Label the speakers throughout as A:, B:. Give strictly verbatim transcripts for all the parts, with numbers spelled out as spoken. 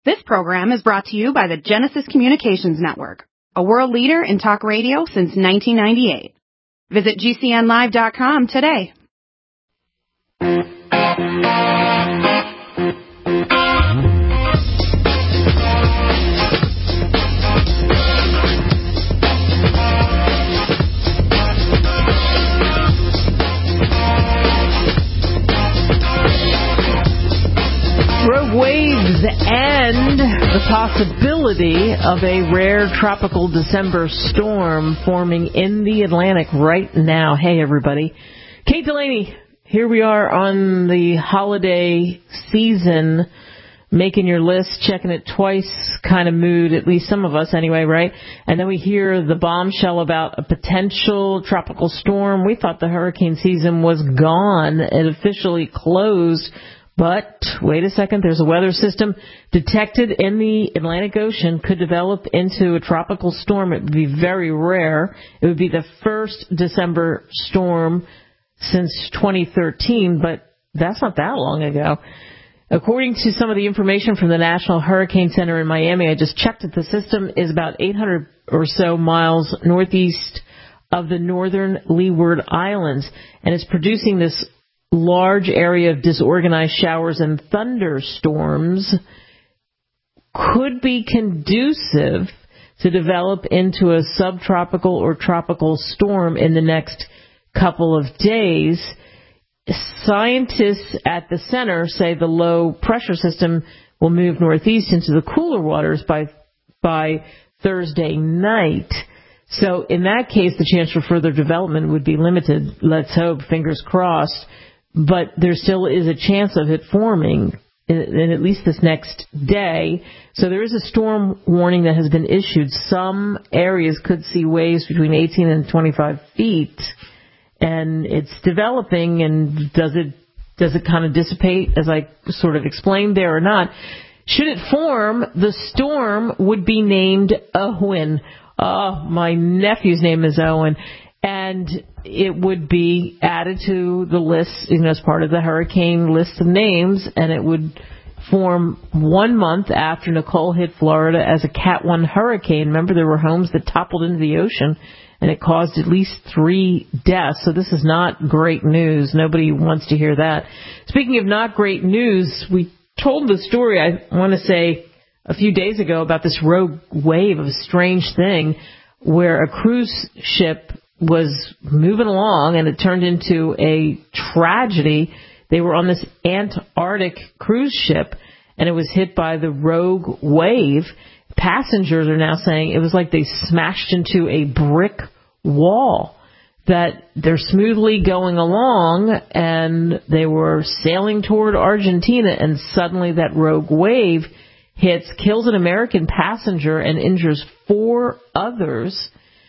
A: This program is brought to you by the Genesis Communications Network, a world leader in talk radio since nineteen ninety-eight. Visit G C N live dot com today.
B: Rogue waves and the possibility of a rare tropical December storm forming in the Atlantic right now. Hey, everybody. Kate Delaney, here we are on the holiday season, making your list, checking it twice kind of mood, at least some of us anyway, right? And then we hear the bombshell about a potential tropical storm. We thought the hurricane season was gone. It officially closed. But wait a second, there's a weather system detected in the Atlantic Ocean, could develop into a tropical storm. It would be very rare. It would be the first December storm since twenty thirteen, but that's not that long ago. According to some of the information from the National Hurricane Center in Miami, I just checked it, the system is about eight hundred or so miles northeast of the northern Leeward Islands, and it's producing this large area of disorganized showers and thunderstorms. Could be conducive to develop into a subtropical or tropical storm in the next couple of days. Scientists at the center say the low pressure system will move northeast into the cooler waters by by Thursday night. So in that case, the chance for further development would be limited. Let's hope, fingers crossed. But there still is a chance of it forming in, in at least this next day. So there is a storm warning that has been issued. Some areas could see waves between eighteen and twenty-five feet. And it's developing, and does it does it kind of dissipate, as I sort of explained there, or not? Should it form, the storm would be named Owen. Oh, my nephew's name is Owen. And it would be added to the list, you know, as part of the hurricane list of names, and it would form one month after Nicole hit Florida as a Cat one hurricane. Remember, there were homes that toppled into the ocean, and it caused at least three deaths. So this is not great news. Nobody wants to hear that. Speaking of not great news, we told the story, I want to say, a few days ago about this rogue wave of a strange thing where a cruise ship was moving along, and it turned into a tragedy. They were on this Antarctic cruise ship, and it was hit by the rogue wave. Passengers are now saying it was like they smashed into a brick wall, that they're smoothly going along, and they were sailing toward Argentina, and suddenly that rogue wave hits, kills an American passenger, and injures four others.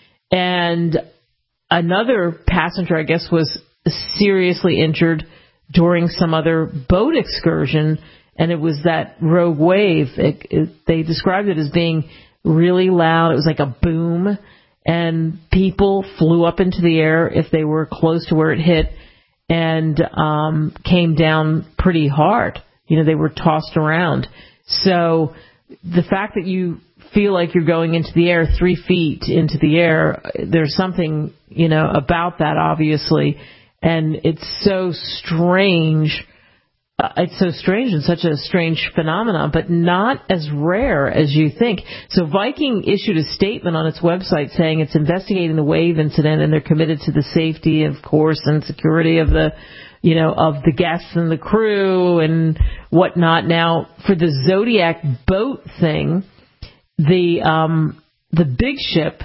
B: And another passenger, I guess, was seriously injured during some other boat excursion, and it was that rogue wave. It, it, they described it as being really loud. It was like a boom, and people flew up into the air if they were close to where it hit, and um, came down pretty hard. You know, they were tossed around. So the fact that you feel like you're going into the air three feet into the air, there's something, you know, about that, obviously. And it's so strange. Uh, it's so strange and such a strange phenomenon, but not as rare as you think. So Viking issued a statement on its website saying it's investigating the wave incident, and they're committed to the safety, of course, and security of the, you know, of the guests and the crew and whatnot. Now, for the Zodiac boat thing, the um, the big ship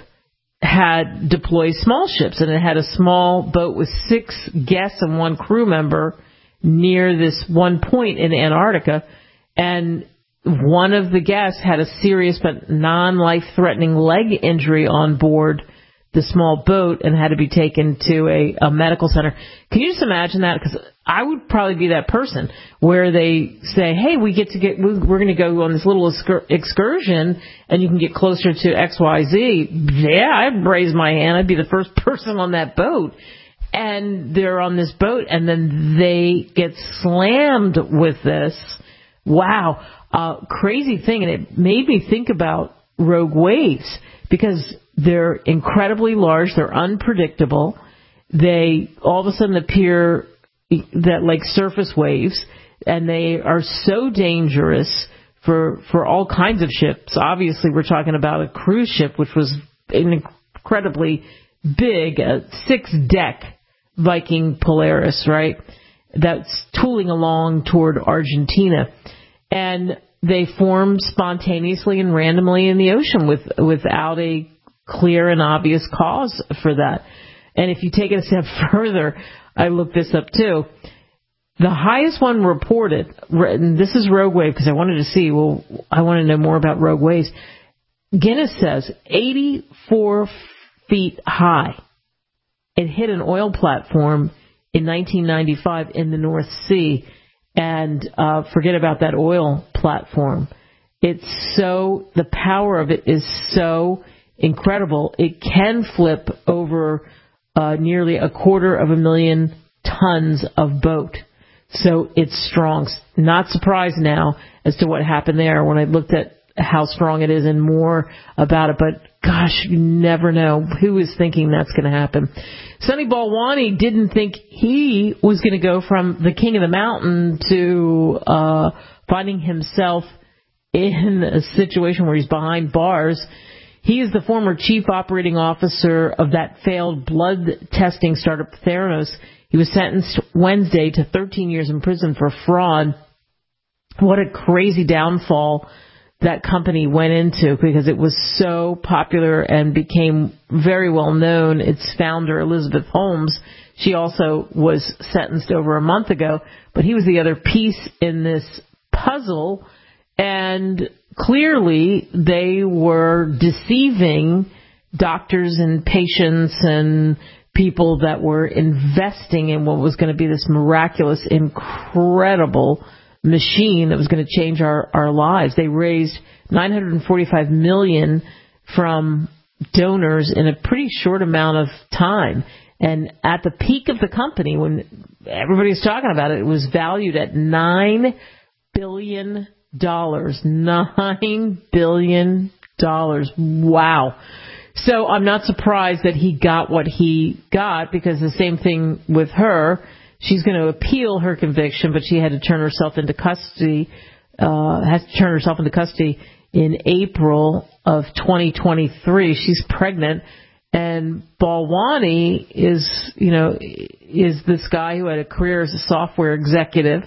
B: had deployed small ships, and it had a small boat with six guests and one crew member near this one point in Antarctica, and one of the guests had a serious but non-life-threatening leg injury on board the small boat and had to be taken to a, a medical center. Can you just imagine that? Because I would probably be that person where they say, hey, we get to get, we're going to go on this little excursion and you can get closer to X Y Z. Yeah, I'd raise my hand. I'd be the first person on that boat. And they're on this boat, and then they get slammed with this. Wow. uh, crazy thing, and it made me think about rogue waves because they're incredibly large, they're unpredictable, they all of a sudden appear that like surface waves, and they are so dangerous for for all kinds of ships. Obviously, we're talking about a cruise ship, which was an incredibly big, a six-deck Viking Polaris, right? That's tooling along toward Argentina. And they form spontaneously and randomly in the ocean with without a clear and obvious cause for that. And if you take it a step further, I looked this up too. The highest one reported, and this is rogue wave because I wanted to see, well, I want to know more about rogue waves. Guinness says eighty-four feet high. It hit an oil platform in nineteen ninety-five in the North Sea. And uh, forget about that oil platform. It's so, the power of it is so incredible. It can flip over uh, nearly a quarter of a million tons of boat. So it's strong. Not surprised now as to what happened there when I looked at how strong it is and more about it. But gosh, you never know who is thinking that's going to happen. Sunny Balwani didn't think he was going to go from the king of the mountain to uh, finding himself in a situation where he's behind bars. He is the former chief operating officer of that failed blood testing startup Theranos. He was sentenced Wednesday to thirteen years in prison for fraud. What a crazy downfall that company went into because it was so popular and became very well known. Its founder, Elizabeth Holmes, she also was sentenced over a month ago, but he was the other piece in this puzzle, and clearly they were deceiving doctors and patients and people that were investing in what was going to be this miraculous, incredible machine that was going to change our, our lives. They raised nine hundred forty-five million dollars from donors in a pretty short amount of time. And at the peak of the company, when everybody was talking about it, it was valued at nine billion dollars. nine billion dollars. Wow. So I'm not surprised that he got what he got, because the same thing with her. She's going to appeal her conviction, but she had to turn herself into custody, uh, has to turn herself into custody in April of twenty twenty-three. She's pregnant, and Balwani is, you know, is this guy who had a career as a software executive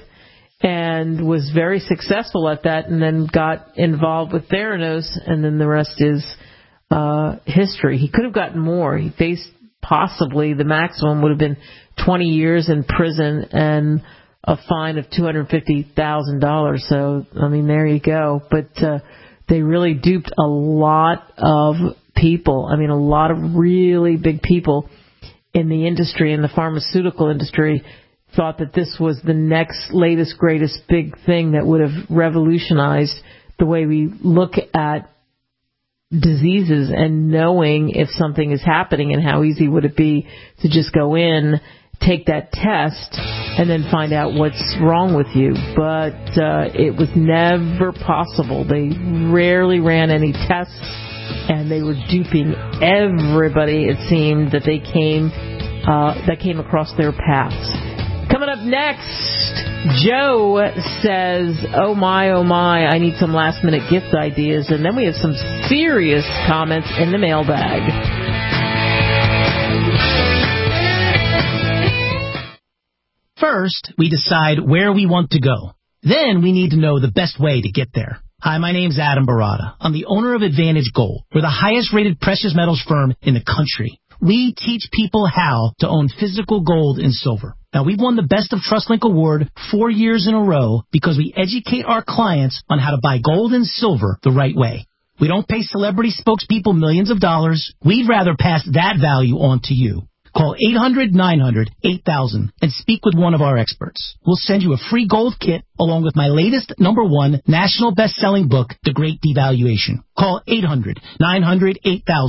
B: and was very successful at that, and then got involved with Theranos, and then the rest is uh, history. He could have gotten more. He faced possibly the maximum would have been twenty years in prison and a fine of two hundred fifty thousand dollars. So, I mean, there you go. But uh, they really duped a lot of people. I mean, a lot of really big people in the industry, in the pharmaceutical industry, thought that this was the next, latest, greatest big thing that would have revolutionized the way we look at diseases and knowing if something is happening, and how easy would it be to just go in, take that test, and then find out what's wrong with you. But uh, it was never possible. They rarely ran any tests, and they were duping everybody, it seemed, that they came uh, that came across their paths. Coming up next, Joe says, oh my, oh my, I need some last minute gift ideas. And then we have some serious comments in the mailbag.
C: First, we decide where we want to go. Then we need to know the best way to get there. Hi, my name's Adam Barada. I'm the owner of Advantage Gold. We're the highest rated precious metals firm in the country. We teach people how to own physical gold and silver. Now, we've won the Best of TrustLink Award four years in a row because we educate our clients on how to buy gold and silver the right way. We don't pay celebrity spokespeople millions of dollars. We'd rather pass that value on to you. Call eight hundred nine hundred eight thousand and speak with one of our experts. We'll send you a free gold kit along with my latest number one national best-selling book, The Great Devaluation. Call eight hundred nine hundred eight thousand.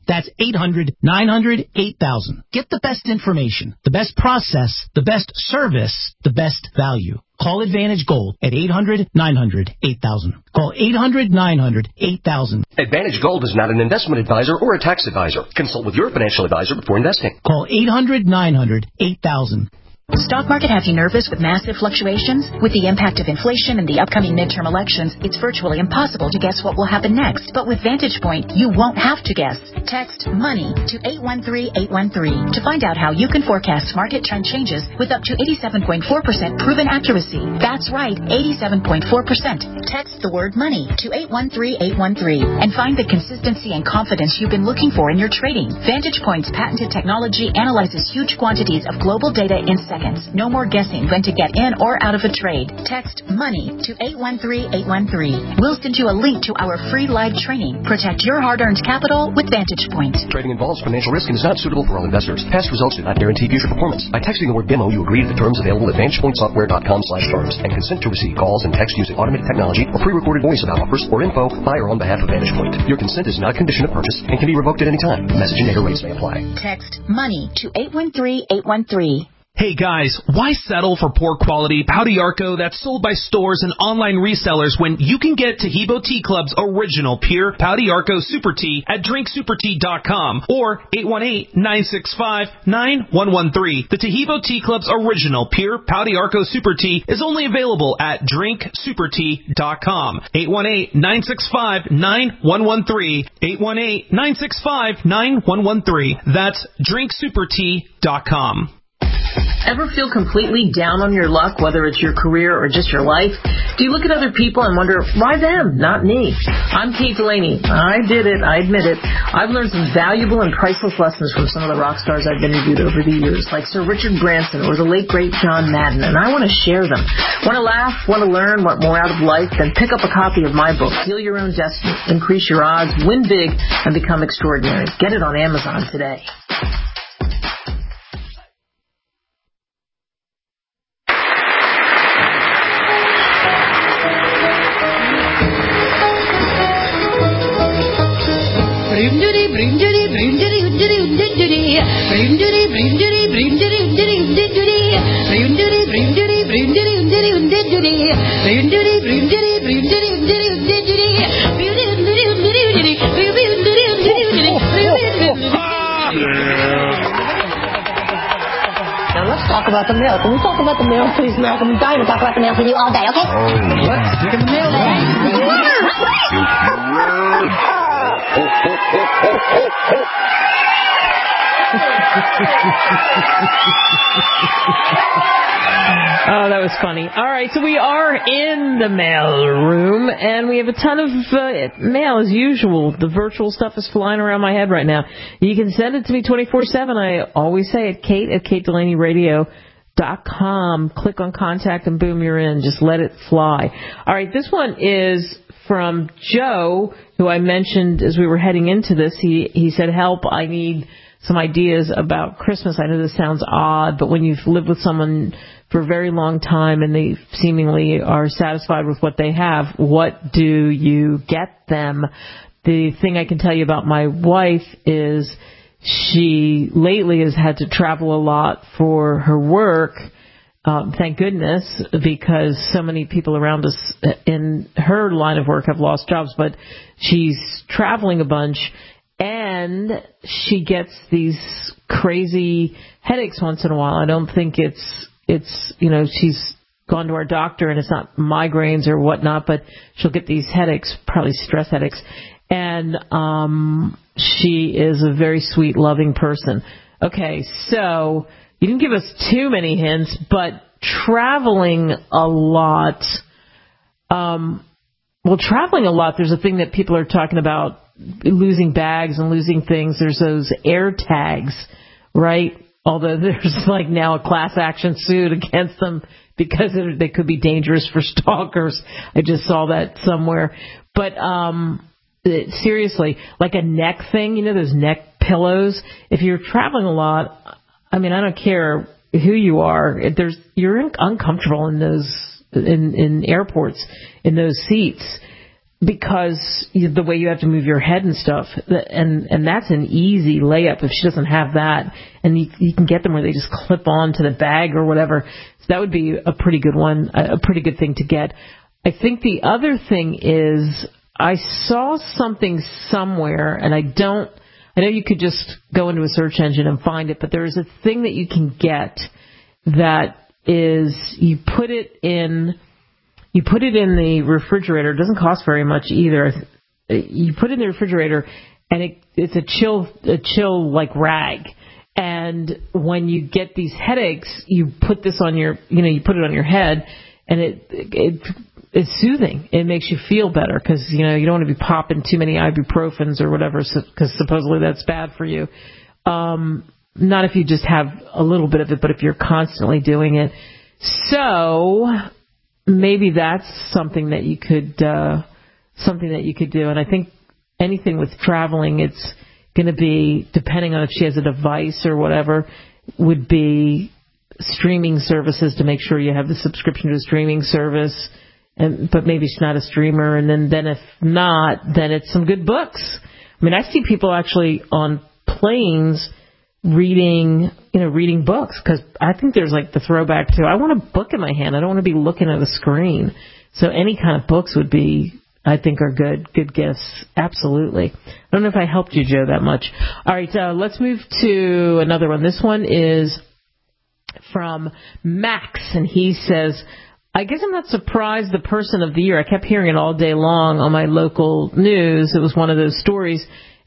C: That's eight hundred, nine hundred, eight thousand. Get the best information, the best process, the best service, the best value. Call Advantage Gold at eight hundred, nine hundred, eight thousand. Call eight hundred, nine hundred, eight thousand.
D: Advantage Gold is not an investment advisor or a tax advisor. Consult with your financial advisor before investing.
C: Call eight hundred, nine hundred, eight thousand.
E: Stock market have you nervous with massive fluctuations? With the impact of inflation and the upcoming midterm elections, it's virtually impossible to guess what will happen next. But with Vantage Point, you won't have to guess. Text MONEY to eight one three, eight one three to find out how you can forecast market trend changes with up to eighty-seven point four percent proven accuracy. That's right, eighty-seven point four percent. Text the word MONEY to eight one three, eight one three and find the consistency and confidence you've been looking for in your trading. Vantage Point's patented technology analyzes huge quantities of global data in seconds. No more guessing when to get in or out of a trade. Text MONEY to eight one three, eight one three. We'll send you a link to our free live training. Protect your hard-earned capital with Vantage Point.
D: Trading involves financial risk and is not suitable for all investors. Past results do not guarantee future performance. By texting the word demo, you agree to the terms available at vantage point software dot com slash terms and consent to receive calls and text using automated technology or pre-recorded voice about offers or info by or on behalf of Vantage Point. Your consent is not a condition of purchase and can be revoked at any time. Message and data rates may apply.
E: Text MONEY to eight one three, eight one three.
F: Hey guys, why settle for poor quality Pau d'Arco that's sold by stores and online resellers when you can get Taheebo Tea Club's original pure Pau d'Arco Super Tea at drink super tea dot com or eight one eight, nine six five, nine one one three. The Taheebo Tea Club's original pure Pau d'Arco Super Tea is only available at drink super tea dot com. eight one eight, nine six five, nine one one three. eight one eight, nine six five, nine one one three. That's drink super tea dot com.
B: Ever feel completely down on your luck, whether it's your career or just your life? Do you look at other people and wonder, why them, not me? I'm Kate Delaney. I did it. I admit it. I've learned some valuable and priceless lessons from some of the rock stars I've interviewed over the years, like Sir Richard Branson or the late, great John Madden, and I want to share them. Want to laugh? Want to learn? Want more out of life? Then pick up a copy of my book, Heal Your Own Destiny, Increase Your Odds, Win Big, and Become Extraordinary. Get it on Amazon today.
G: Now let's talk about the mail. Can we talk about the mail, please, Malcolm? I'm dying to talk about the mail with you all day, okay?
H: Oh, let's stick in the mail.
B: Oh, that was funny. All right, so we are in the mail room, and we have a ton of uh, mail as usual. The virtual stuff is flying around my head right now. You can send it to me twenty-four seven. I always say it, Kate at kate delaney radio dot com. Click on contact, and boom, you're in. Just let it fly. All right, this one is from Joe, who I mentioned as we were heading into this. He he said, help, I need some ideas about Christmas. I know this sounds odd, but when you've lived with someone for a very long time and they seemingly are satisfied with what they have, what do you get them? The thing I can tell you about my wife is she lately has had to travel a lot for her work. Um, thank goodness, because so many people around us in her line of work have lost jobs, but she's traveling a bunch. And she gets these crazy headaches once in a while. I don't think it's, it's, you know, she's gone to our doctor and it's not migraines or whatnot, but she'll get these headaches, probably stress headaches. And um, she is a very sweet, loving person. Okay, so you didn't give us too many hints, but traveling a lot, um, well, traveling a lot, there's a thing that people are talking about, losing bags and losing things. There's those air tags, right? Although there's like now a class action suit against them because they could be dangerous for stalkers. I just saw that somewhere. But um, seriously, like a neck thing, you know, those neck pillows. If you're traveling a lot, I mean, I don't care who you are. There's you're uncomfortable in those in, in airports in those seats. because the way you have to move your head and stuff, and and that's an easy layup if she doesn't have that, and you, you can get them where they just clip on to the bag or whatever. So that would be a pretty good one, a pretty good thing to get. I think the other thing is I saw something somewhere, and I don't, I know you could just go into a search engine and find it, but there is a thing that you can get that is, you put it in, you put it in the refrigerator. It doesn't cost very much either. You put it in the refrigerator, and it, it's a chill, a chill like rag. And when you get these headaches, you put this on your, you know, you put it on your head, and it, it, it's soothing. It makes you feel better because, you know, you don't want to be popping too many ibuprofens or whatever because supposedly that's bad for you. Um, not if you just have a little bit of it, but if you're constantly doing it. So maybe that's something that you could, uh, something that you could do. And I think anything with traveling, it's going to be, depending on if she has a device or whatever, would be streaming services to make sure you have the subscription to a streaming service. And, but maybe she's not a streamer. And then, then if not, then it's some good books. I mean, I see people actually on planes reading, you know, reading books, because I think there's like the throwback to, I want a book in my hand. I don't want to be looking at a screen. So any kind of books would be, I think, are good, good gifts. Absolutely. I don't know if I helped you, Joe, that much. All right, uh, let's move to another one. This one is from Max, and he says, I guess I'm not surprised the person of the year. I kept hearing it all day long on my local news. It was one of those stories,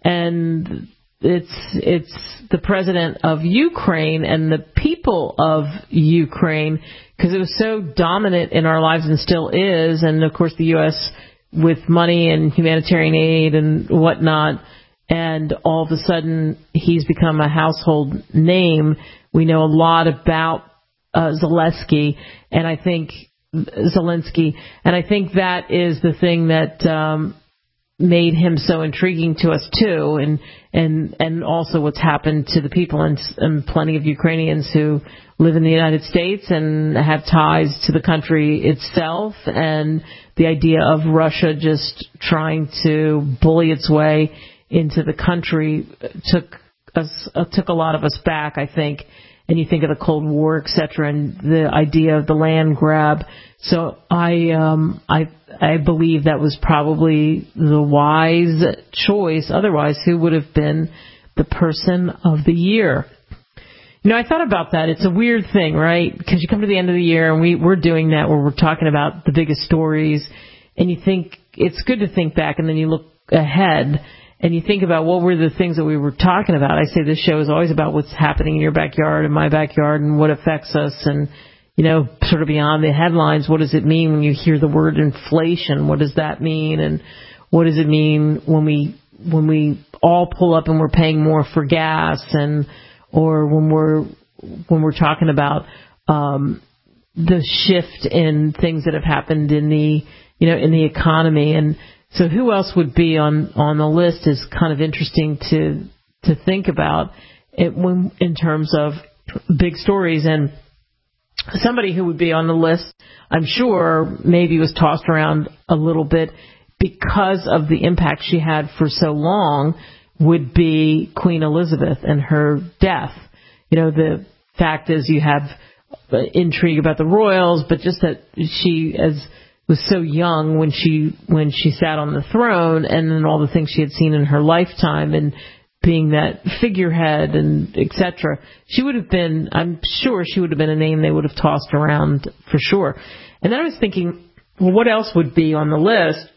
B: and it's it's the president of Ukraine and the people of Ukraine, because it was so dominant in our lives and still is. And of course, the U S with money and humanitarian aid and whatnot, and all of a sudden he's become a household name. We know a lot about uh, Zelensky, and I think Zelensky, and I think that is the thing that um, made him so intriguing to us too, and and and also what's happened to the people, and, and plenty of Ukrainians who live in the United States and have ties to the country itself, and the idea of Russia just trying to bully its way into the country took us uh, took a lot of us back, I think. And you think of the Cold War, et cetera, and the idea of the land grab. So I, um, I, I believe that was probably the wise choice. Otherwise, who would have been the person of the year? You know, I thought about that. It's a weird thing, right? Because you come to the end of the year, and we, we're doing that where we're talking about the biggest stories, and you think it's good to think back, and then you look ahead. And you think about what were the things that we were talking about. I say this show is always about what's happening in your backyard and my backyard and what affects us, and, you know, sort of beyond the headlines. What does it mean when you hear the word inflation? What does that mean? And what does it mean when we when we all pull up and we're paying more for gas, and or when we're when we're talking about um, the shift in things that have happened in the you know in the economy. And so who else would be on, on the list is kind of interesting to to think about it when, in terms of big stories. And somebody who would be on the list, I'm sure, maybe was tossed around a little bit because of the impact she had for so long, would be Queen Elizabeth and her death. You know, the fact is you have intrigue about the royals, but just that she as was so young when she when she sat on the throne, and then all the things she had seen in her lifetime, and being that figurehead and et cetera. She would have been, I'm sure she would have been a name they would have tossed around for sure. And then I was thinking, well, what else would be on the list?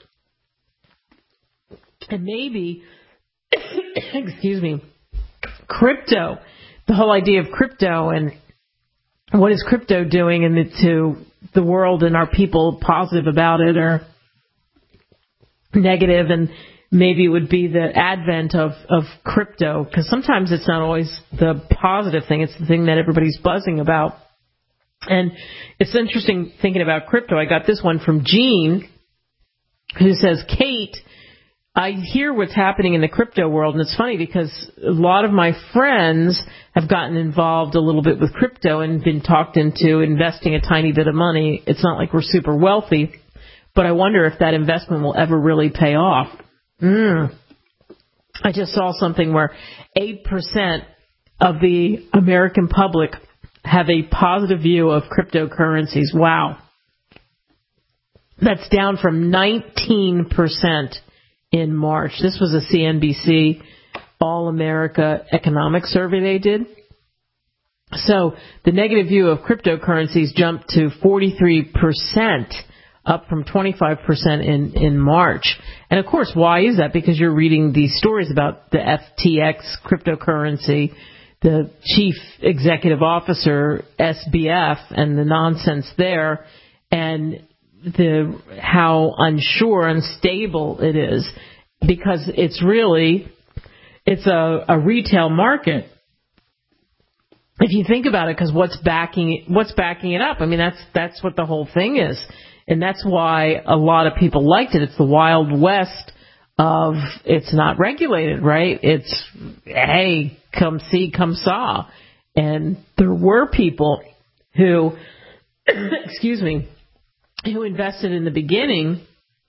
B: And maybe, excuse me, crypto. The whole idea of crypto, and what is crypto doing in the, to the world, and are people positive about it or negative? And maybe it would be the advent of, of crypto, because sometimes it's not always the positive thing. It's the thing that everybody's buzzing about. And it's interesting thinking about crypto. I got this one from Jean, who says, Kate, I hear what's happening in the crypto world, and it's funny because a lot of my friends have gotten involved a little bit with crypto and been talked into investing a tiny bit of money. It's not like we're super wealthy, but I wonder if that investment will ever really pay off. Mm. I just saw something where eight percent of the American public have a positive view of cryptocurrencies. Wow. That's down from nineteen percent in March. This was a C N B C All-America Economic Survey they did. So the negative view of cryptocurrencies jumped to forty-three percent, up from twenty-five percent in, in March. And, of course, why is that? Because you're reading these stories about the F T X cryptocurrency, the chief executive officer, S B F, and the nonsense there, and the how unsure, unstable it is, because it's really, it's a, a retail market. If you think about it, because what's backing it, what's backing it up? I mean, that's that's what the whole thing is, and that's why a lot of people liked it. It's the Wild West of it's not regulated, right? It's hey, come see, come saw, and there were people who, excuse me, who invested in the beginning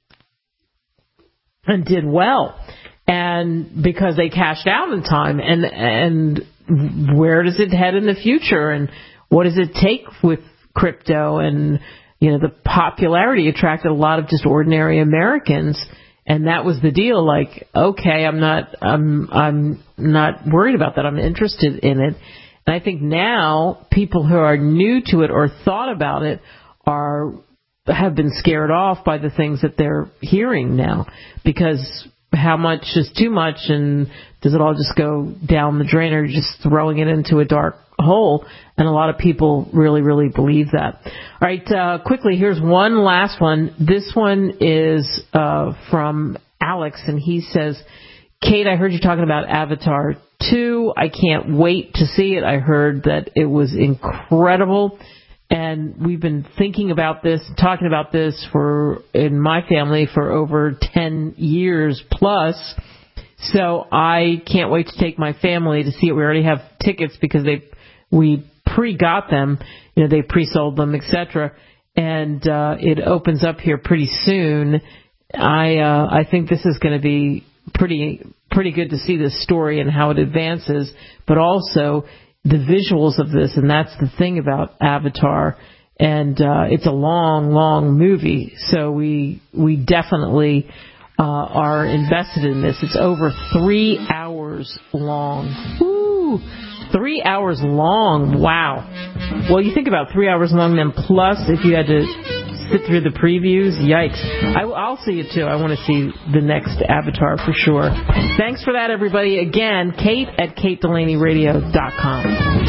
B: and did well, and because they cashed out in time, and and. Where does it head in the future, and what does it take with crypto? And, you know, the popularity attracted a lot of just ordinary Americans, and that was the deal. Like, okay, I'm not, I'm, I'm not worried about that. I'm interested in it. And I think now people who are new to it or thought about it are have been scared off by the things that they're hearing now, because how much is too much, and does it all just go down the drain, or just throwing it into a dark hole? And a lot of people really, really believe that. All right, uh, quickly, here's one last one. This one is uh, from Alex, and he says, Kate, I heard you talking about Avatar two. I can't wait to see it. I heard that it was incredible. And we've been thinking about this, talking about this for in my family for over ten years plus. So I can't wait to take my family to see it. We already have tickets because they we pre-got them, you know, they pre-sold them, et cetera. And uh, it opens up here pretty soon. I uh, I think this is going to be pretty pretty good to see this story and how it advances, but also the visuals of this, and that's the thing about Avatar. And uh, it's a long, long movie, so we we definitely uh, are invested in this. It's over three hours long. Woo! Three hours long. Wow. Well, you think about three hours long, then plus if you had to sit through the previews, yikes. I, I'll see it too. I want to see the next Avatar for sure. Thanks for that, everybody. Again, Kate at kate delaney radio dot com.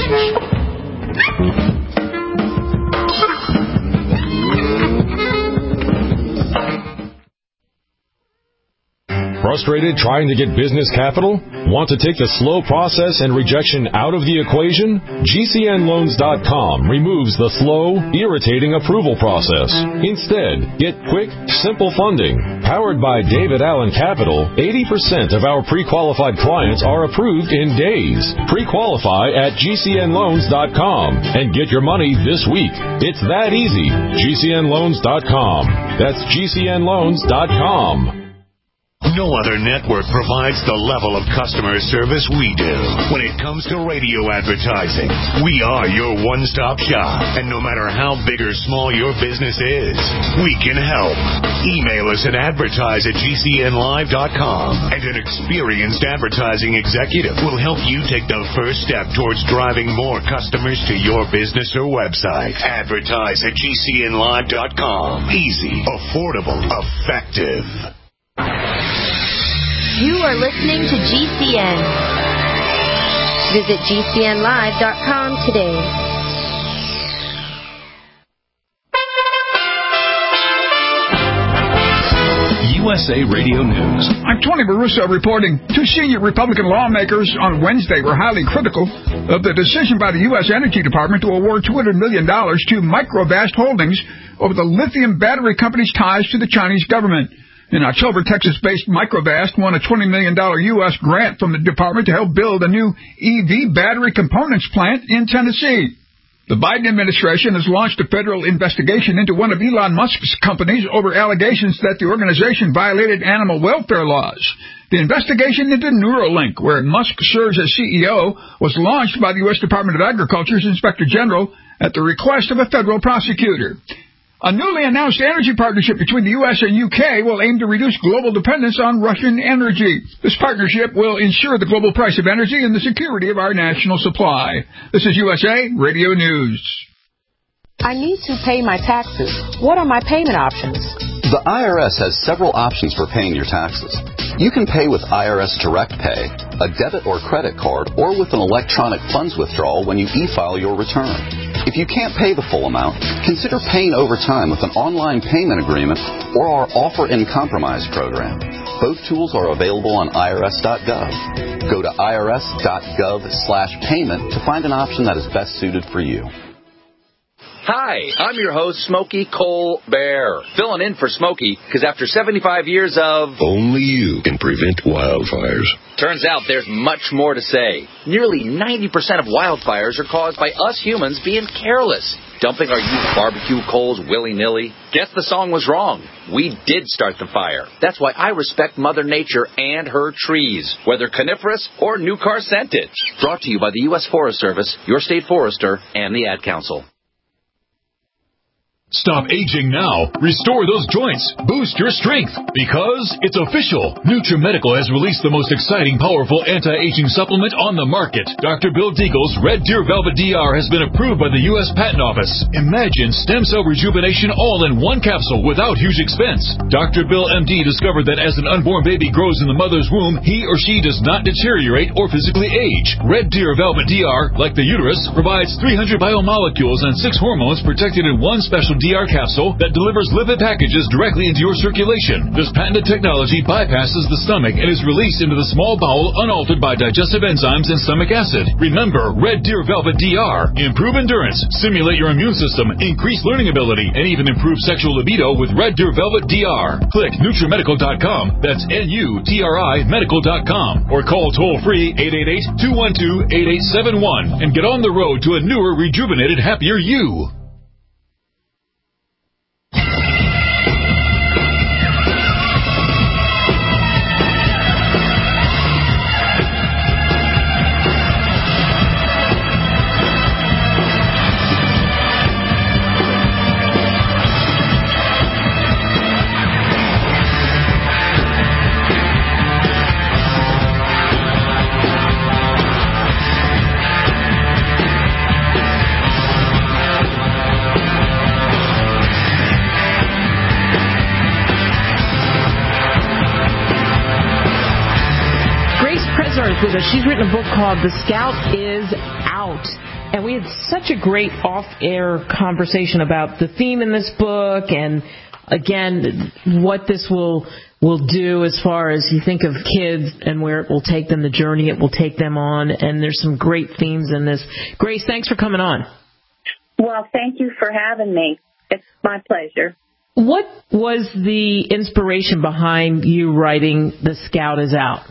I: Frustrated trying to get business capital? Want to take the slow process and rejection out of the equation? G C N loans dot com removes the slow, irritating approval process. Instead, get quick, simple funding. Powered by David Allen Capital, eighty percent of our pre-qualified clients are approved in days. Pre-qualify at G C N loans dot com and get your money this week. It's that easy. G C N loans dot com. That's G C N loans dot com.
J: No other network provides the level of customer service we do. When it comes to radio advertising, we are your one-stop shop. And no matter how big or small your business is, we can help. Email us at advertise at G C N live dot com, and an experienced advertising executive will help you take the first step towards driving more customers to your business or website. Advertise at G C N live dot com. Easy, affordable, effective.
K: You are listening to G C N. Visit G C N live dot com today.
L: U S A Radio News.
M: I'm Tony Baruso reporting. Two senior Republican lawmakers on Wednesday were highly critical of the decision by the U S Energy Department to award two hundred million dollars to Microvast Holdings over the lithium battery company's ties to the Chinese government. In October, Texas-based Microvast won a twenty million dollars U S grant from the department to help build a new E V battery components plant in Tennessee. The Biden administration has launched a federal investigation into one of Elon Musk's companies over allegations that the organization violated animal welfare laws. The investigation into Neuralink, where Musk serves as C E O, was launched by the U S Department of Agriculture's Inspector General at the request of a federal prosecutor. A newly announced energy partnership between the U S and U K will aim to reduce global dependence on Russian energy. This partnership will ensure the global price of energy and the security of our national supply. This is U S A Radio News.
N: I need to pay my taxes. What are my payment options?
O: The I R S has several options for paying your taxes. You can pay with I R S Direct Pay, a debit or credit card, or with an electronic funds withdrawal when you e-file your return. If you can't pay the full amount, consider paying over time with an online payment agreement or our Offer in Compromise program. Both tools are available on I R S dot gov. Go to I R S dot gov slash payment to find an option that is best suited for you.
P: Hi, I'm your host, Smokey Colbert, filling in for Smokey, because after seventy-five years of...
Q: Only you can prevent wildfires.
P: Turns out there's much more to say. Nearly ninety percent of wildfires are caused by us humans being careless, dumping our used barbecue coals willy-nilly. Guess the song was wrong. We did start the fire. That's why I respect Mother Nature and her trees, whether coniferous or new car scented. Brought to you by the U S Forest Service, your state forester, and the Ad Council.
I: Stop aging now. Restore those joints. Boost your strength. Because it's official. NutriMedical has released the most exciting, powerful anti-aging supplement on the market. Doctor Bill Deagle's Red Deer Velvet D R has been approved by the U S Patent Office. Imagine stem cell rejuvenation all in one capsule without huge expense. Doctor Bill M D discovered that as an unborn baby grows in the mother's womb, he or she does not deteriorate or physically age. Red Deer Velvet D R, like the uterus, provides three hundred biomolecules and six hormones protected in one special D R capsule that delivers lipid packages directly into your circulation. This patented technology bypasses the stomach and is released into the small bowel unaltered by digestive enzymes and stomach acid. Remember, Red Deer Velvet D R. Improve endurance, stimulate your immune system, increase learning ability, and even improve sexual libido with Red Deer Velvet D R. Click NutriMedical dot com. That's N U T R I medical dot com. Or call toll-free eight eight eight, two one two, eight eight seven one and get on the road to a newer, rejuvenated, happier you.
B: With us. She's written a book called The Scout Is Out. And we had such a great off-air conversation about the theme in this book and, again, what this will will do as far as you think of kids and where it will take them, the journey it will take them on. And there's some great themes in this. Grace, thanks for coming on.
R: Well, thank you for having me. It's my pleasure.
B: What was the inspiration behind you writing The Scout Is Out?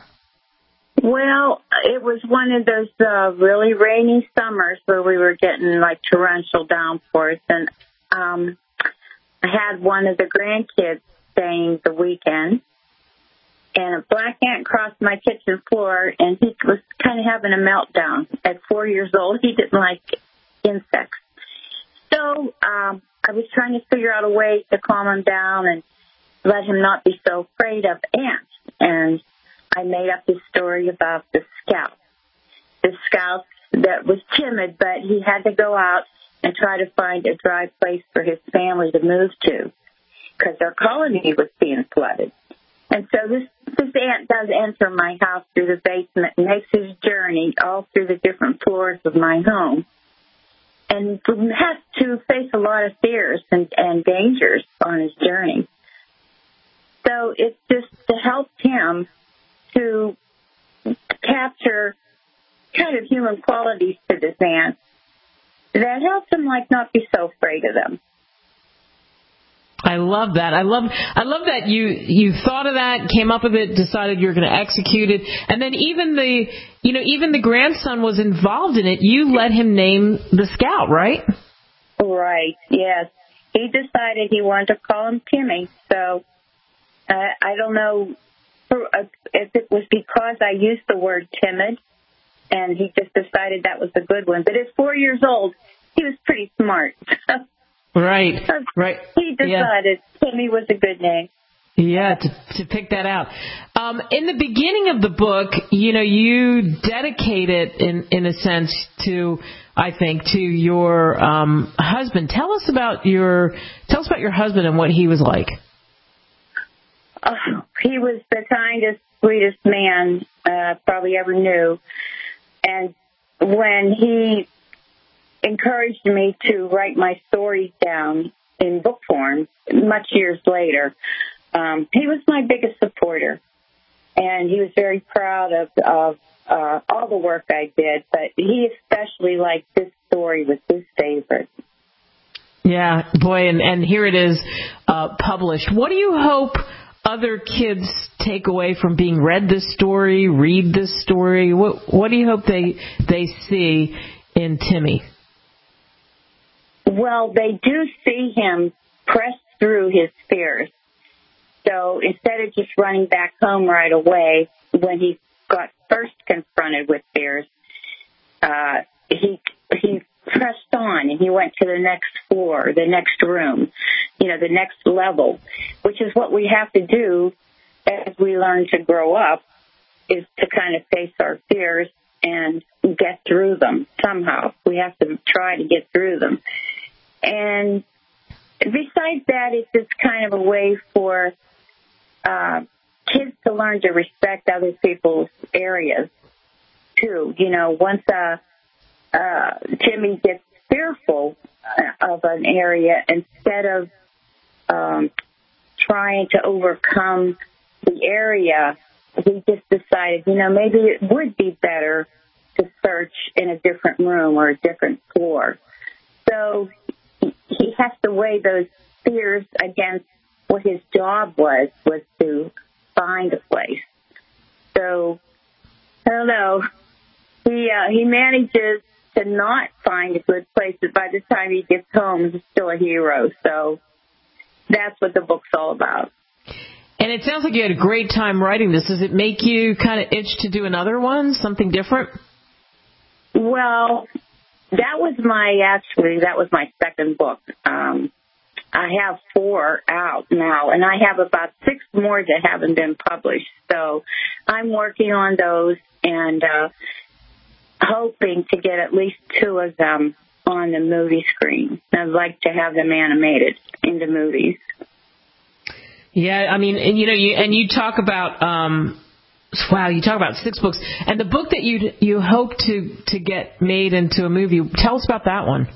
R: Well, it was one of those uh, really rainy summers where we were getting like torrential downpours, and um, I had one of the grandkids staying the weekend, and a black ant crossed my kitchen floor, and he was kind of having a meltdown. At four years old, he didn't like insects. So um, I was trying to figure out a way to calm him down and let him not be so afraid of ants, and I made up this story about the scout. The scout that was timid, but he had to go out and try to find a dry place for his family to move to because their colony was being flooded. And so this, this ant does enter my house through the basement and makes his journey all through the different floors of my home and has to face a lot of fears and, and dangers on his journey. So it's just to help him to capture kind of human qualities to this ant that helps him, like, not be so afraid of them.
B: I love that. I love I love that you you thought of that, came up with it, decided you're going to execute it, and then even the you know even the grandson was involved in it. You let him name the scout, right?
R: Right. Yes. He decided he wanted to call him Timmy. So uh, I don't know if it was because I used the word timid, and he just decided that was a good one. But at four years old, he was pretty smart.
B: Right, right.
R: He decided yeah. Timmy was a good name.
B: Yeah, to to pick that out. Um, in the beginning of the book, you know, you dedicate it in in a sense to, I think, to your um, husband. Tell us about your tell us about your husband and what he was like.
R: Oh, he was the kindest, sweetest man uh, probably ever knew, and when he encouraged me to write my stories down in book form much years later. Um, he was my biggest supporter, and he was very proud of, of uh, all the work I did, but he especially liked this story was his favorite.
B: Yeah, boy, and, and here it is uh, published. What do you hope other kids take away from being read this story, read this story? What, what do you hope they they see in Timmy?
R: Well, they do see him press through his fears. So instead of just running back home right away, when he got first confronted with fears, uh, he he pressed on and he went to the next floor, the next room, you know, the next level, which is what we have to do as we learn to grow up, is to kind of face our fears and get through them somehow. We have to try to get through them. And besides that, it's just kind of a way for uh, kids to learn to respect other people's areas, too. You know, once uh, uh, Timmy gets fearful of an area, instead of um, trying to overcome the area, he just decided, you know, maybe it would be better to search in a different room or a different floor. So he has to weigh those fears against what his job was, was to find a place. So, I don't know. He uh, he manages to not find a good place, but by the time he gets home, he's still a hero. So that's what the book's all about.
B: And it sounds like you had a great time writing this. Does it make you kind of itch to do another one, something different?
R: Well, that was my, actually, that was my second book. Um, I have four out now, and I have about six more that haven't been published. So I'm working on those and uh, hoping to get at least two of them on the movie screen. I'd like to have them animated into movies.
B: Yeah, I mean, and you know, you and you talk about, um, wow, you talk about six books, and the book that you you hope to to get made into a movie. Tell us about that one.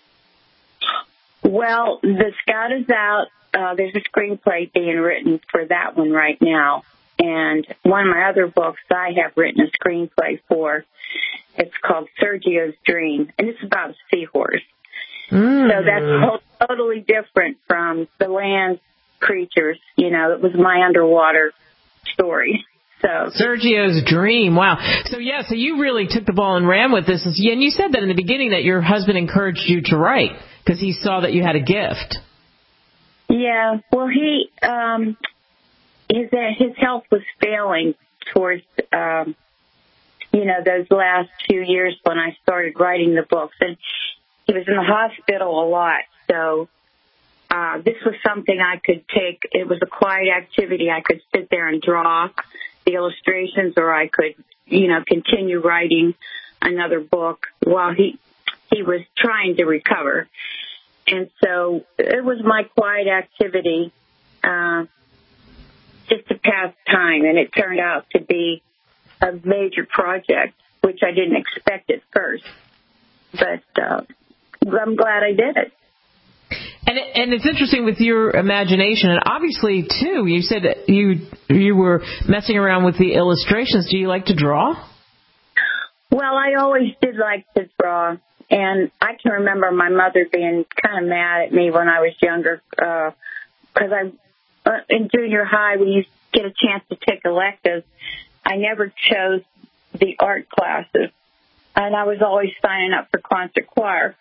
R: Well, The Scout is out. Uh, there's a screenplay being written for that one right now, and one of my other books I have written a screenplay for. It's called Sergio's Dream, and it's about a seahorse. Mm. So that's totally different from the land creatures. You know, it was my underwater story. So
B: Sergio's Dream. Wow. So yeah, so you really took the ball and ran with this. And you said that in the beginning that your husband encouraged you to write because he saw that you had a gift.
R: Yeah. Well, he um, his his health was failing towards um, you know those last few years when I started writing the books, and he was in the hospital a lot. So. Uh, this was something I could take. It was a quiet activity. I could sit there and draw the illustrations, or I could, you know, continue writing another book while he he was trying to recover. And so it was my quiet activity uh, just to pass time, and it turned out to be a major project, which I didn't expect at first. But uh, I'm glad I did it.
B: And it, and it's interesting with your imagination, and obviously too. You said that you you were messing around with the illustrations. Do you like to draw?
R: Well, I always did like to draw, and I can remember my mother being kind of mad at me when I was younger uh, because I, uh, in junior high, when you get a chance to take electives, I never chose the art classes. And I was always signing up for concert choir.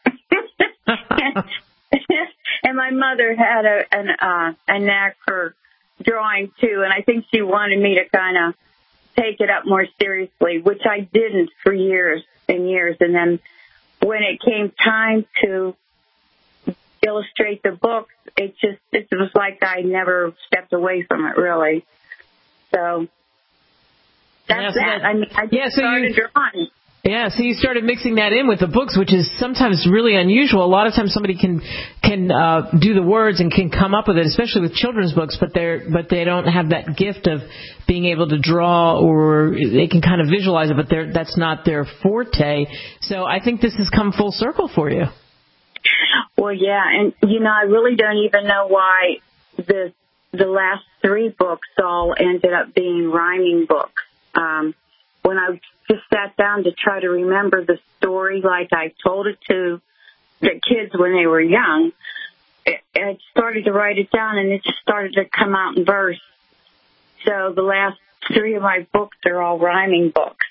R: And my mother had a, an, uh, a knack for drawing, too. And I think she wanted me to kind of take it up more seriously, which I didn't for years and years. And then when it came time to illustrate the books, it just, it was like I never stepped away from it, really. So that's yeah, so that. that. I mean, I just
B: yeah, so
R: started
B: you,
R: drawing.
B: Yeah, so you started mixing that in with the books, which is sometimes really unusual. A lot of times somebody can can uh, do the words and can come up with it, especially with children's books, but they're but they don't have that gift of being able to draw, or they can kind of visualize it, but they're, that's not their forte. So I think this has come full circle for you.
R: Well, yeah, and you know, I really don't even know why the the last three books all ended up being rhyming books. Um, when I just sat down to try to remember the story like I told it to the kids when they were young, I started to write it down, and it just started to come out in verse. So the last three of my books are all rhyming books.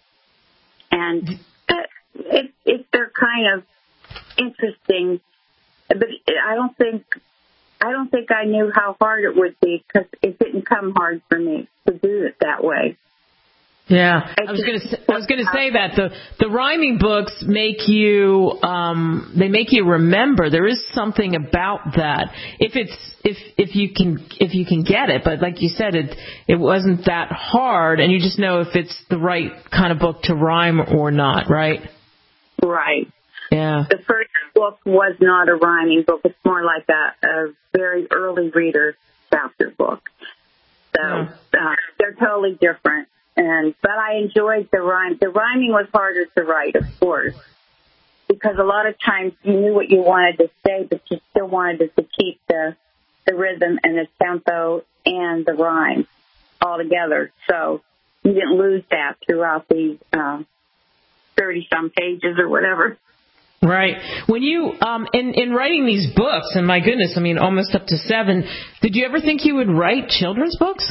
R: And it, it, they're kind of interesting, but I don't think I don't think I knew how hard it would be, because it didn't come hard for me to do it that way.
B: Yeah, I was going to I was going to say that the the rhyming books make you um they make you remember. There is something about that. If it's if if you can if you can get it, but like you said, it it wasn't that hard, and you just know if it's the right kind of book to rhyme or not, right?
R: Right.
B: Yeah.
R: The first book was not a rhyming book. It's more like a, a very early reader chapter book. So yeah. uh, they're totally different. And but I enjoyed the rhyme. The rhyming was harder to write, of course, because a lot of times you knew what you wanted to say, but you still wanted to keep the the rhythm and the tempo and the rhyme all together. So you didn't lose that throughout the um, thirty-some pages or whatever.
B: Right. When you, um, in, in writing these books, and my goodness, I mean, almost up to seven, did you ever think you would write children's books?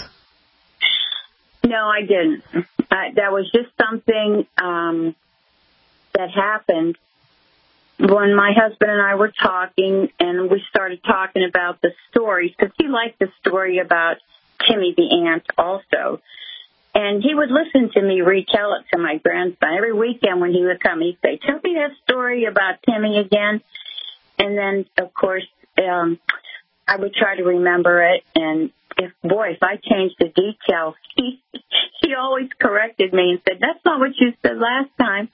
R: No, I didn't. Uh, that was just something um, that happened when my husband and I were talking, and we started talking about the stories, because he liked the story about Timmy the ant also. And he would listen to me retell it to my grandson. Every weekend when he would come, he'd say, "Tell me that story about Timmy again." And then, of course, um, I would try to remember it. And if, boy, if I changed the details, he, he always corrected me and said, "That's not what you said last time."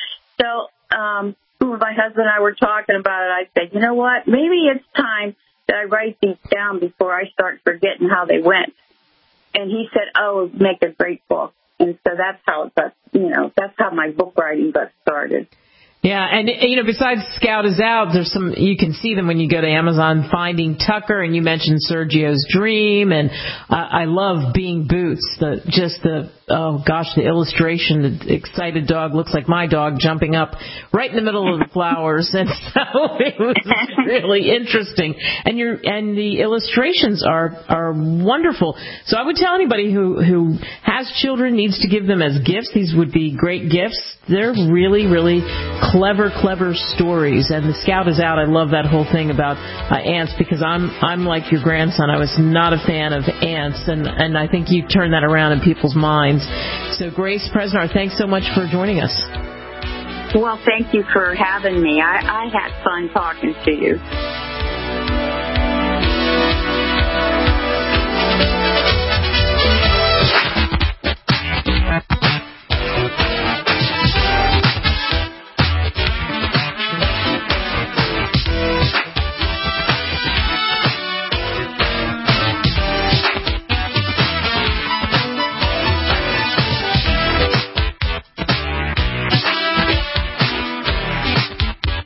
R: So um, when my husband and I were talking about it, I said, you know what, maybe it's time that I write these down before I start forgetting how they went. And he said, "Oh, it would make a great book." And so that's how it got, you know, that's how my book writing got started.
B: Yeah, and, you know, besides Scout Is Out, there's some, you can see them when you go to Amazon, Finding Tucker, and you mentioned Sergio's Dream, and uh, I love Being Boots, the, just the, oh gosh, the illustration, the excited dog looks like my dog jumping up right in the middle of the flowers, and so it was really interesting. And your, and the illustrations are, are wonderful. So I would tell anybody who, who has children, needs to give them as gifts, these would be great gifts. They're really, really clever, clever stories. And the Scout Is Out, I love that whole thing about uh, ants, because I'm I'm like your grandson. I was not a fan of ants, and, and I think you turned that around in people's minds. So Grace Presnar, thanks so much for joining us.
R: Well, thank you for having me. I, I had fun talking to you.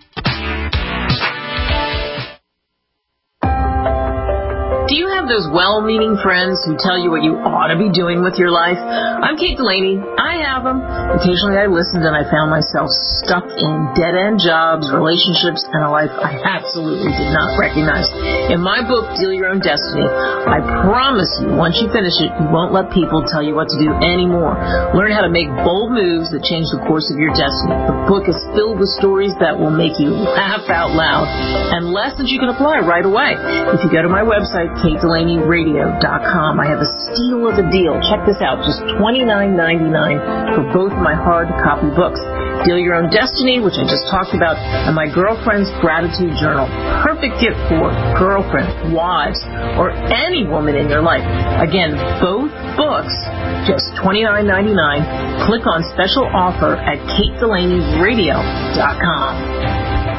S: Those well
B: well-meaning friends who tell you what you ought to be doing with your life. I'm Kate Delaney. I have them. Occasionally I listened and I found myself stuck in dead-end jobs, relationships, and a life I absolutely did not recognize. In my book, Deal Your Own Destiny, I promise you, once you finish it, you won't let people tell you what to do anymore. Learn how to make bold moves that change the course of your destiny. The book is filled with stories that will make you laugh out loud and lessons you can apply right away. If you go to my website, kate delaney radio dot com, I have a steal of a deal. Check this out, just twenty-nine ninety-nine for both of my hard copy books. Deal Your Own Destiny, which I just talked about, and my Girlfriend's Gratitude Journal. Perfect gift for girlfriends, wives, or any woman in your life. Again, both books, just twenty-nine ninety-nine. Click on special offer at kate delaney radio dot com.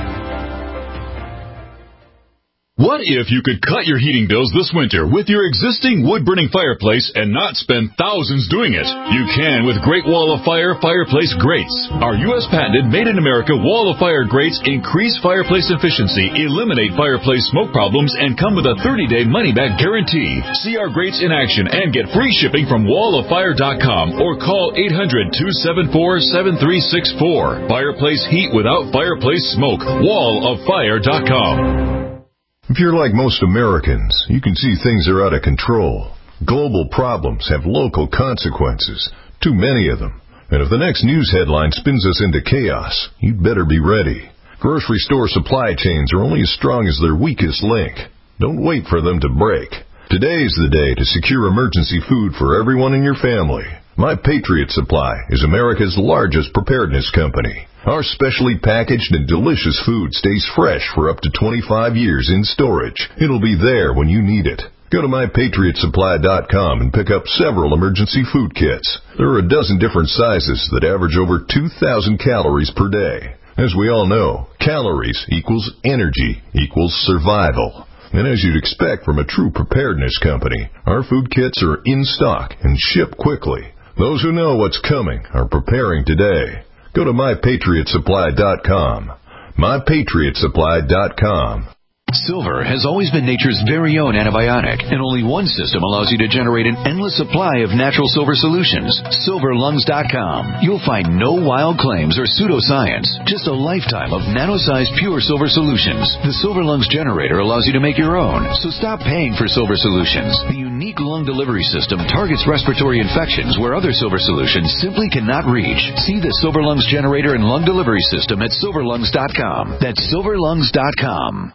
I: What if you could cut your heating bills this winter with your existing wood-burning fireplace and not spend thousands doing it? You can with Great Wall of Fire Fireplace Grates. Our U S patented made-in-America Wall of Fire grates increase fireplace efficiency, eliminate fireplace smoke problems, and come with a thirty-day money-back guarantee. See our grates in action and get free shipping from wall of fire dot com or call eight hundred, two seven four, seven three six four. Fireplace heat without fireplace smoke. wall of fire dot com.
Q: If you're like most Americans, you can see things are out of control. Global problems have local consequences, too many of them. And if the next news headline spins us into chaos, you'd better be ready. Grocery store supply chains are only as strong as their weakest link. Don't wait for them to break. Today's the day to secure emergency food for everyone in your family. My Patriot Supply is America's largest preparedness company. Our specially packaged and delicious food stays fresh for up to twenty-five years in storage. It'll be there when you need it. Go to my patriot supply dot com and pick up several emergency food kits. There are a dozen different sizes that average over two thousand calories per day. As we all know, calories equals energy equals survival. And as you'd expect from a true preparedness company, our food kits are in stock and ship quickly. Those who know what's coming are preparing today. Go to my patriot supply dot com. my patriot supply dot com.
L: Silver has always been nature's very own antibiotic, and only one system allows you to generate an endless supply of natural silver solutions. silver lungs dot com. You'll find no wild claims or pseudoscience, just a lifetime of nano-sized pure silver solutions. The Silver Lungs generator allows you to make your own, so stop paying for silver solutions. The unique lung delivery system targets respiratory infections where other silver solutions simply cannot reach. See the Silver Lungs generator and lung delivery system at silver lungs dot com. That's silver lungs dot com.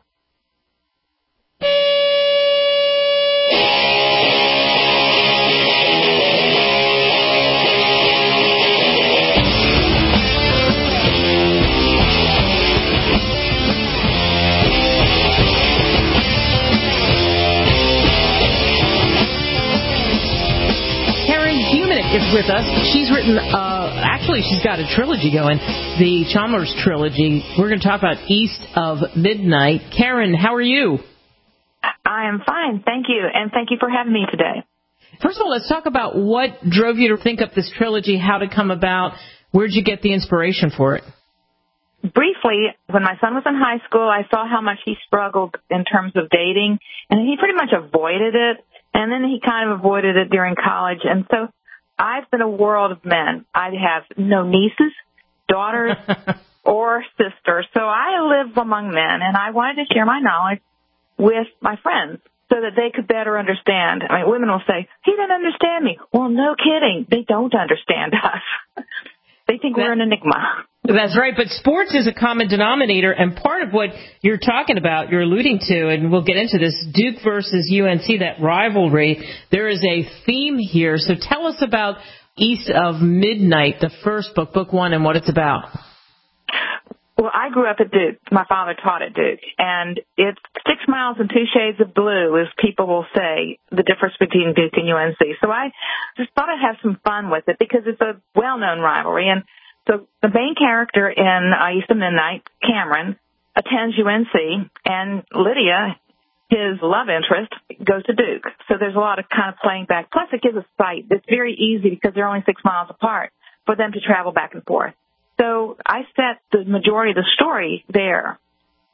B: Is with us. She's written, uh, actually, she's got a trilogy going, the Chalmers trilogy. We're going to talk about East of Midnight. Karen, how are you?
S: I am fine, thank you, and thank you for having me today.
B: First of all, let's talk about what drove you to think up this trilogy, how to come about, where'd you get the inspiration for it?
S: Briefly, when my son was in high school, I saw how much he struggled in terms of dating, and he pretty much avoided it, and then he kind of avoided it during college, and so I've been a world of men. I have no nieces, daughters, or sisters, so I live among men, and I wanted to share my knowledge with my friends so that they could better understand. I mean, women will say, he didn't understand me. Well, no kidding. They don't understand us. They think that, we're an enigma.
B: That's right, but sports is a common denominator, and part of what you're talking about, you're alluding to, and we'll get into this, Duke versus U N C, that rivalry, there is a theme here. So tell us about East of Midnight, the first book, book one, and what it's about.
S: Well, I grew up at Duke. My father taught at Duke, and it's six miles and two shades of blue, as people will say, the difference between Duke and U N C. So I just thought I'd have some fun with it because it's a well-known rivalry. And so the main character in uh, East of Midnight, Cameron, attends U N C, and Lydia, his love interest, goes to Duke. So there's a lot of kind of playing back. Plus, it gives a site that's very easy because they're only six miles apart for them to travel back and forth. So I set the majority of the story there.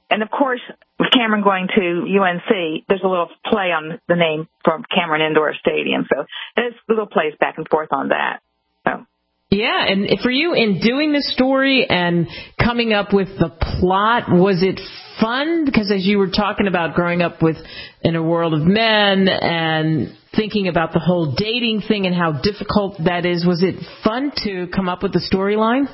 S: and of course, with Cameron going to U N C, there's a little play on the name from Cameron Indoor Stadium. So there's little plays back and forth on that. So.
B: Yeah, and for you, in doing this story and coming up with the plot, was it fun? Because as you were talking about growing up with in a world of men and thinking about the whole dating thing and how difficult that is, was it fun to come up with the storyline?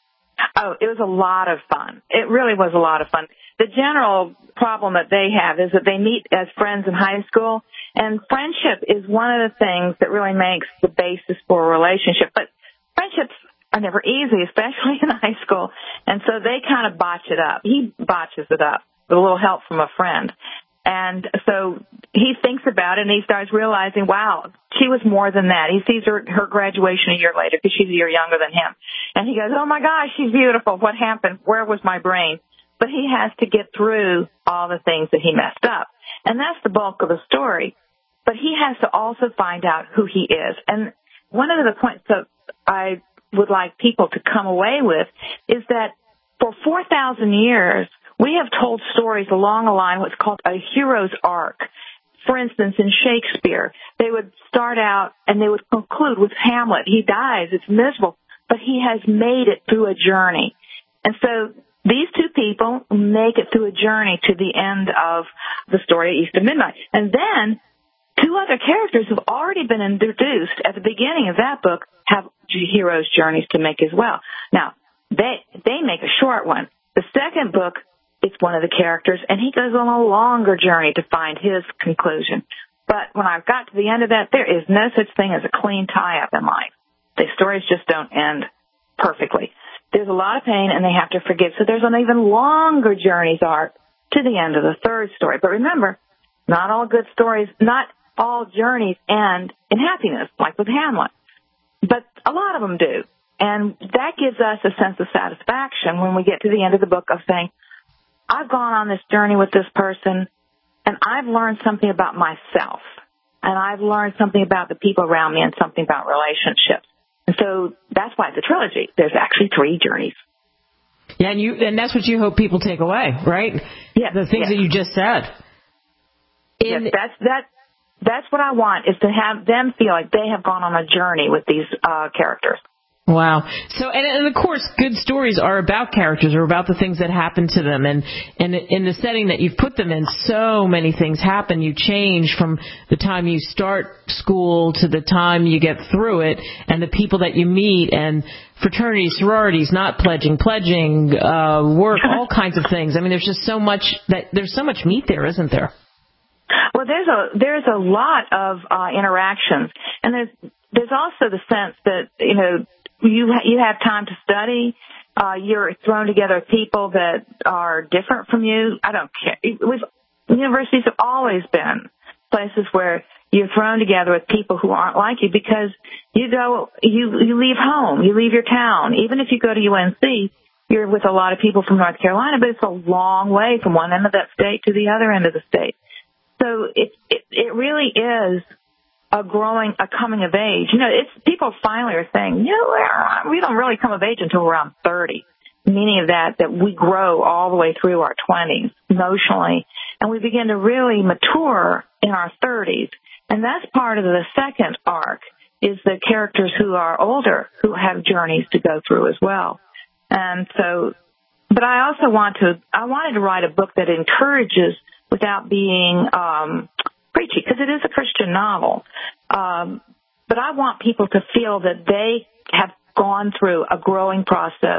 S: Oh, it was a lot of fun. It really was a lot of fun. The general problem that they have is that they meet as friends in high school, and friendship is one of the things that really makes the basis for a relationship. But friendships are never easy, especially in high school, and so they kind of botch it up. He botches it up with a little help from a friend. And so he thinks about it, and he starts realizing, wow, she was more than that. He sees her, her graduation a year later because she's a year younger than him. And he goes, oh, my gosh, she's beautiful. What happened? Where was my brain? But he has to get through all the things that he messed up. And that's the bulk of the story. But he has to also find out who he is. And one of the points that I would like people to come away with is that for four thousand years, we have told stories along a line what's called a hero's arc. For instance, in Shakespeare, they would start out and they would conclude with Hamlet. He dies. It's miserable. But he has made it through a journey. And so these two people make it through a journey to the end of the story, East of Midnight. And then two other characters who've already been introduced at the beginning of that book have heroes' journeys to make as well. Now, they they make a short one. The second book, it's one of the characters, and he goes on a longer journey to find his conclusion. But when I got to the end of that, there is no such thing as a clean tie-up in life. The stories just don't end perfectly. There's a lot of pain, and they have to forgive. So there's an even longer journey's arc to the end of the third story. But remember, not all good stories, not all journeys end in happiness, like with Hamlet. But a lot of them do. And that gives us a sense of satisfaction when we get to the end of the book of saying, I've gone on this journey with this person, and I've learned something about myself, and I've learned something about the people around me and something about relationships. And so that's why it's a trilogy. There's actually three journeys.
B: Yeah, and you and that's what you hope people take away, right?
S: Yeah,
B: the things
S: yes.
B: that you just said.
S: In, yes, that's that. That's what I want, is to have them feel like they have gone on a journey with these uh, characters.
B: Wow. So, and, and of course, good stories are about characters, or about the things that happen to them. And, and in the setting that you've put them in, so many things happen. You change from the time you start school to the time you get through it, and the people that you meet, and fraternities, sororities, not pledging, pledging, uh, work, all kinds of things. I mean, there's just so much that there's so much meat there, isn't there?
S: Well, there's a there's a lot of uh, interactions, and there's there's also the sense that, you know, you ha- you have time to study. Uh, you're thrown together with people that are different from you. I don't care. We've, universities have always been places where you're thrown together with people who aren't like you, because you go you you leave home, you leave your town. Even if you go to U N C, you're with a lot of people from North Carolina, but it's a long way from one end of that state to the other end of the state. So it, it it really is a growing, a coming of age. You know, it's people finally are saying, you know, we don't really come of age until around thirty. Meaning of that, that we grow all the way through our twenties emotionally, and we begin to really mature in our thirties. And that's part of the second arc, is the characters who are older, who have journeys to go through as well. And so, but I also want to, I wanted to write a book that encourages without being um, preachy, because it is a Christian novel. Um, but I want people to feel that they have gone through a growing process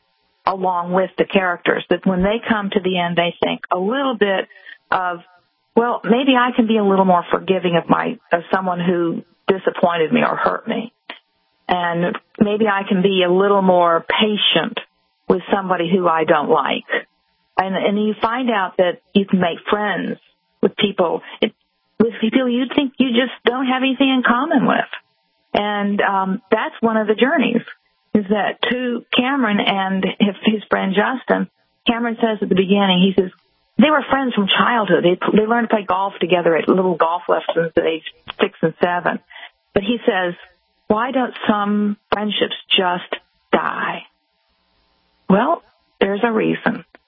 S: along with the characters, that when they come to the end, they think a little bit of, well, maybe I can be a little more forgiving of my of someone who disappointed me or hurt me. And maybe I can be a little more patient with somebody who I don't like. And, and you find out that you can make friends with people, it, with people you think you just don't have anything in common with. And um, that's one of the journeys, is that to Cameron and his, his friend Justin, Cameron says at the beginning, he says, they were friends from childhood. They, they learned to play golf together at little golf lessons at age six and seven. But he says, why don't some friendships just die? Well, there's a reason.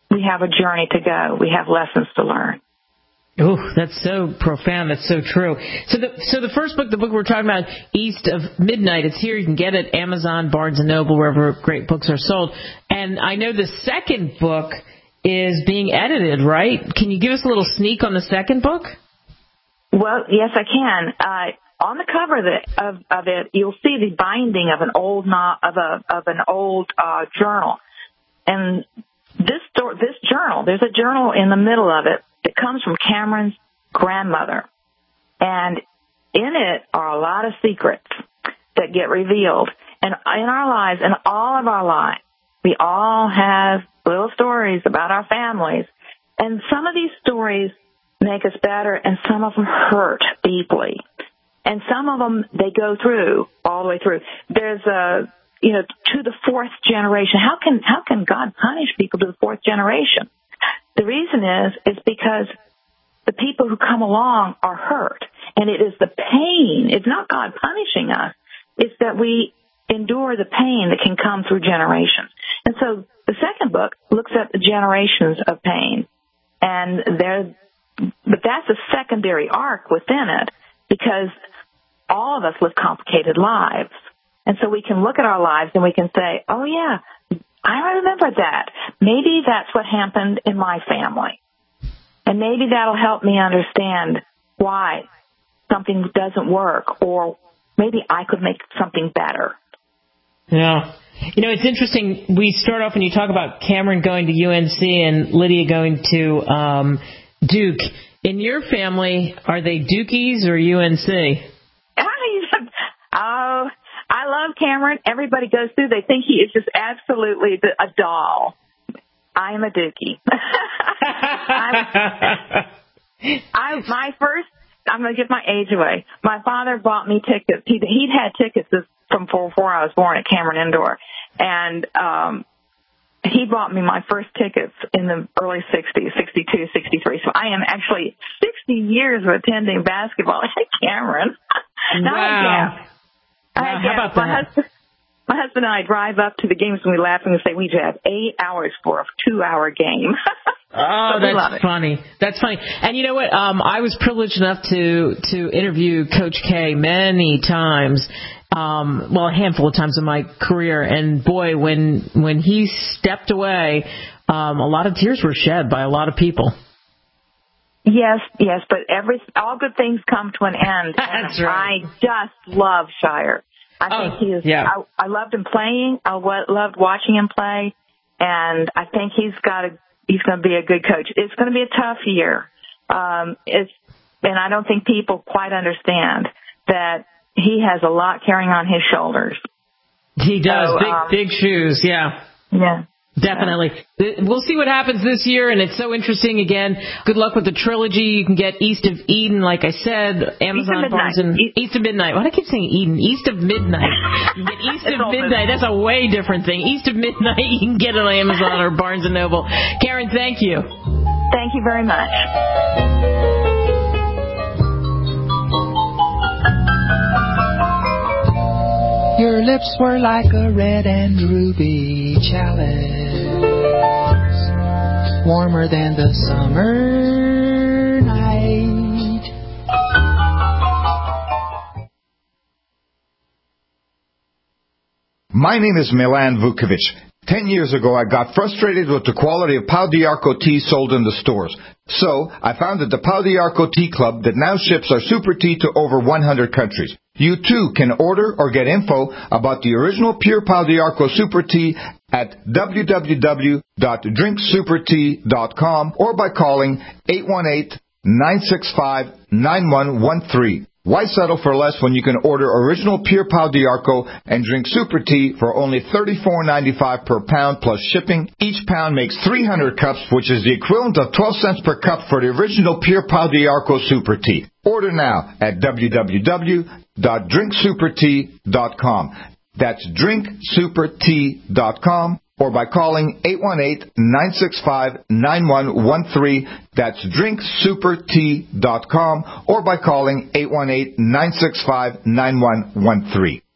S: we have a journey to go. We have lessons to learn.
B: Oh, that's so profound. That's so true. So the so the first book, the book we're talking about, East of Midnight, it's here. You can get it Amazon, Barnes and Noble, wherever great books are sold. And I know the second book is being edited, right? Can you give us a little sneak on the second book?
S: Well, yes, I can. Uh, on the cover of, the, of, of it, you'll see the binding of an old no, of a of an old uh, journal. And this sto- this journal, there's a journal in the middle of it. It comes from Cameron's grandmother, and in it are a lot of secrets that get revealed. And in our lives, in all of our lives, we all have little stories about our families, and some of these stories make us better, and some of them hurt deeply, and some of them they go through all the way through. There's a you know to the fourth generation. How can how can God punish people to the fourth generation? The reason is, is because the people who come along are hurt. And it is the pain. It's not God punishing us. It's that we endure the pain that can come through generations. And so the second book looks at the generations of pain. And there, but that's a secondary arc within it because all of us live complicated lives. And so we can look at our lives and we can say, oh, yeah, I remember that. Maybe that's what happened in my family. And maybe that'll help me understand why something doesn't work, or maybe I could make something better.
B: Yeah. You know, it's interesting. We start off when you talk about Cameron going to U N C and Lydia going to um, Duke. In your family, are they Dukies or U N C?
S: Oh, I love Cameron. Everybody goes through. They think he is just absolutely a doll. I am a Dookie. I, I, my first, I'm going to give my age away. My father bought me tickets. He'd, he'd had tickets from before I was born at Cameron Indoor. And um, he bought me my first tickets in the early sixties, sixty-two, sixty-three. So I am actually sixty years of attending basketball at Cameron.
B: Wow. Wow, how about
S: my
B: that?
S: Husband, my husband and I drive up to the games and we laugh and we say we have eight hours for a two-hour game.
B: Oh, that's funny. That's funny. And you know what? Um, I was privileged enough to to interview Coach K many times. Um, well, a handful of times in my career. And boy, when when he stepped away, um, a lot of tears were shed by a lot of people.
S: Yes, yes, but every all good things come to an end.
B: That's right.
S: I just love Shire. I
B: oh,
S: think he is.
B: Yeah.
S: I, I loved him playing. I w- loved watching him play, and I think he's got a. He's going to be a good coach. It's going to be a tough year. Um, it's, and I don't think people quite understand that he has a lot carrying on his shoulders.
B: He does.
S: So,
B: big,
S: um,
B: big shoes. Yeah.
S: Yeah.
B: Definitely. We'll see what happens this year, and it's so interesting. Again, good luck with the trilogy. You can get East of Eden, like I said, Amazon, Barnes and East, East of Midnight. Why do I keep saying Eden? East of Midnight. You can get East of Midnight. That's a way different thing. East of Midnight, you can get it on Amazon or Barnes and Noble. Karen, thank you.
S: Thank you very much.
T: Your lips were like a red and ruby chalice, warmer than the summer night.
U: My name is Milan Vukovic. Ten years ago, I got frustrated with the quality of Pau d'Arco tea sold in the stores. So, I founded the Pau d'Arco Tea Club that now ships our super tea to over one hundred countries. You too can order or get info about the original pure Pau d'Arco super tea at w w w dot drink super tea dot com or by calling eight one eight, nine six five, nine one one three. Why settle for less when you can order original pure Pau d'Arco and drink super tea for only thirty-four ninety-five per pound plus shipping? Each pound makes three hundred cups, which is the equivalent of twelve cents per cup for the original pure Pau d'Arco super tea. Order now at w w w dot drink super tea dot com. That's drink super tea dot com or by calling eight one eight, nine six five, nine one one three. That's drink super tea dot com or by calling eight one eight, nine six five, nine one one three.